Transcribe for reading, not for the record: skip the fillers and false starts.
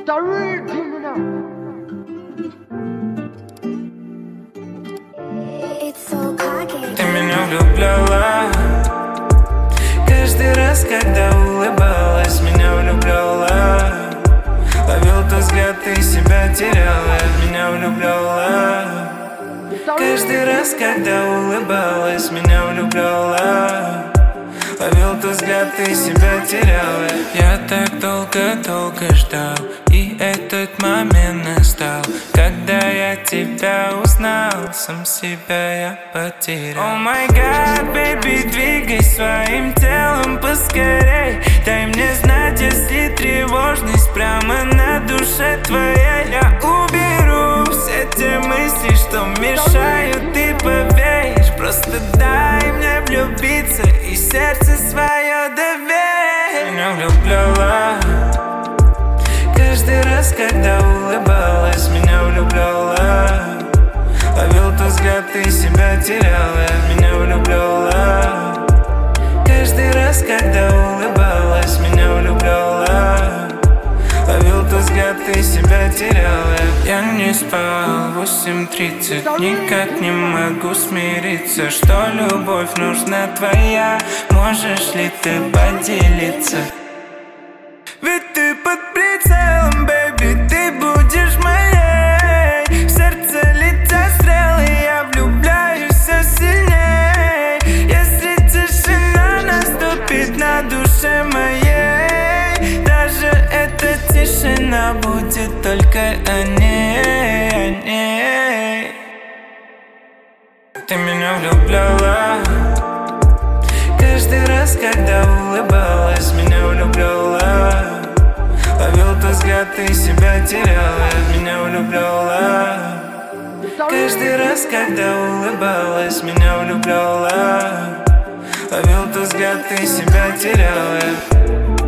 Ты меня влюбляла каждый раз, когда улыбалась, меня влюбляла. Ловил тот взгляд, ты себя теряла, меня влюбляла. Каждый раз, когда улыбалась, меня влюбляла. Ловил тот взгляд, ты себя теряла. Я так долго ждал, и этот момент настал, когда я тебя узнал, сам себя я потерял. Oh my God, baby, двигай своим телом поскорей. Дай мне знать, если тревожность прямо на душе твоей. Я уберу все те мысли, что мешают, ты поверишь. Просто дай мне влюбиться и сердце свое доверь. Меня влюбляла каждый раз, когда улыбалась, меня влюбляла. Ловил тот взгляд, ты себя теряла, меня влюбляла. Каждый раз, когда улыбалась, меня влюбляла. Ловил тот взгляд, ты себя теряла. Я не спал 8:30, никак не могу смириться, что любовь нужна твоя. Можешь ли ты поделиться? Ведь ты под прицелом, бэйби, ты будешь моей. В сердце летят стрелы, я влюбляюсь все сильней. Если тишина наступит на душе моей, даже эта тишина будет только о ней. Ты меня влюбляла каждый раз, когда улыбалась, меня влюбляла. Ловил тот взгляд, ты себя теряла, меня влюбляла. Каждый раз, когда улыбалась, меня влюбляла. Ловил тот взгляд, ты себя теряла.